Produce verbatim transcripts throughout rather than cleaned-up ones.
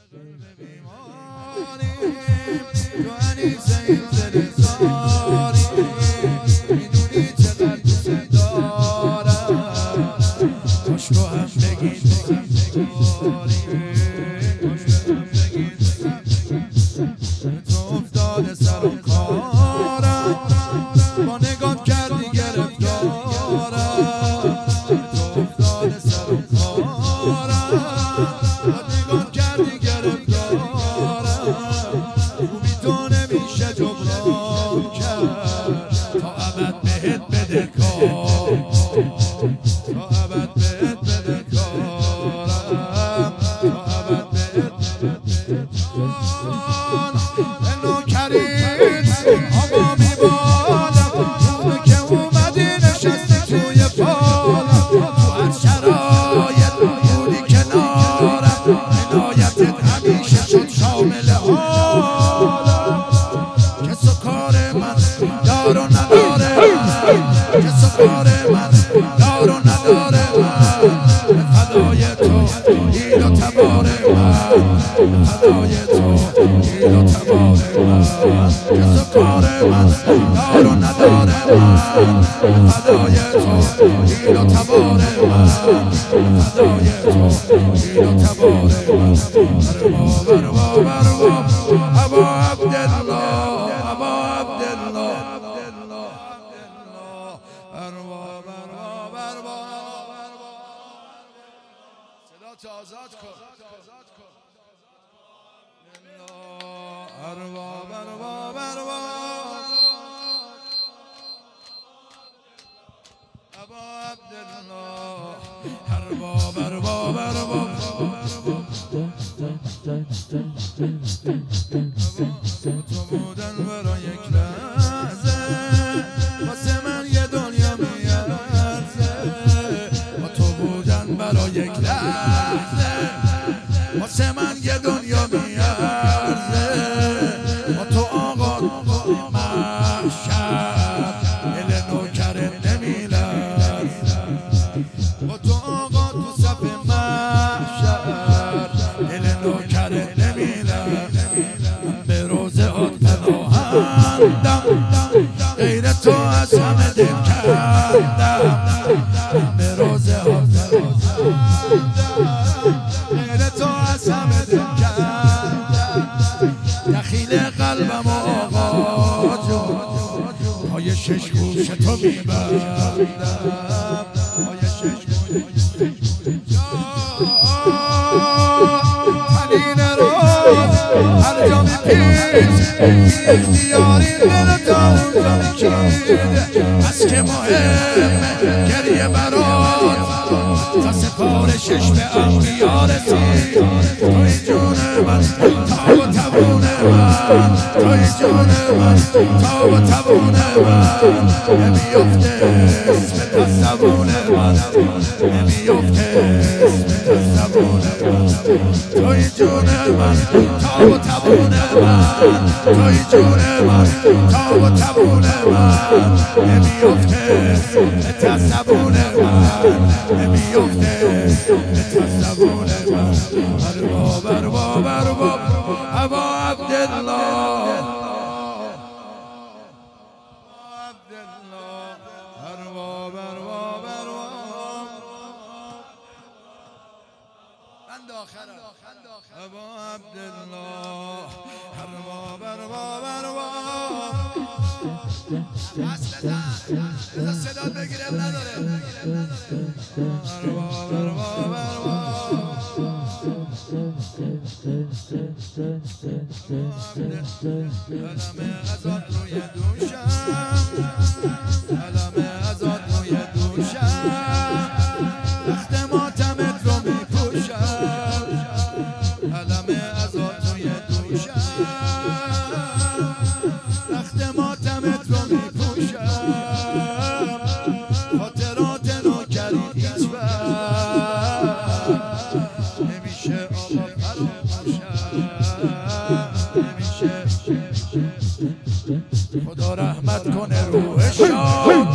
خدا رحمت کنه روحشان،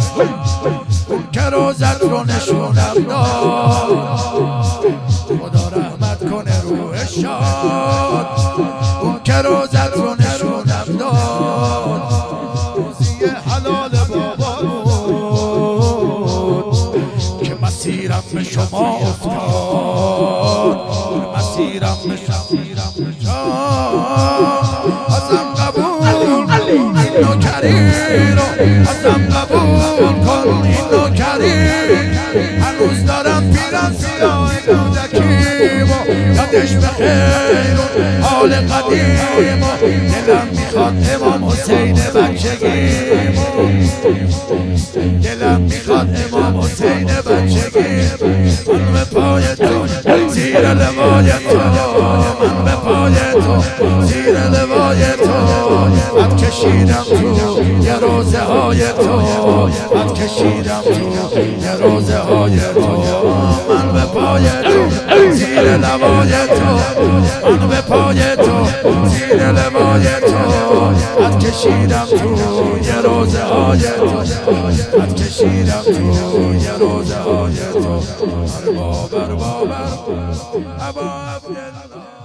اون که روزت رو نشونم داد. خدا رحمت کنه روحشان. داد، اون که روزت رو نشونم داد. روزی حلال بابا بود که مسیرم به شما افتاد، مسیرم به شما ازم قبول اینو کریر و ازم قبول کن اینو کریر. هنوز دارم پیرم سیاه کودکیم و یادش بخیر و حال قدیم و دلم میخواد امام حسین بچگیم، دلم میخواد امام حسین بچگیم. من به پای تو زیر لوای تو، من به پای تو زیر لوای تو ات کشیدم تو یه روزه های تو، ات کشیدم تو یه روزه های تو. من به پای تو زیر لوای تو، من به پای تو زیر لوای تو ات کشیدم تو یه روزه های تو، ات کشیدم تو یه روزه های تو. بر بابر بابر ابا عبدالله.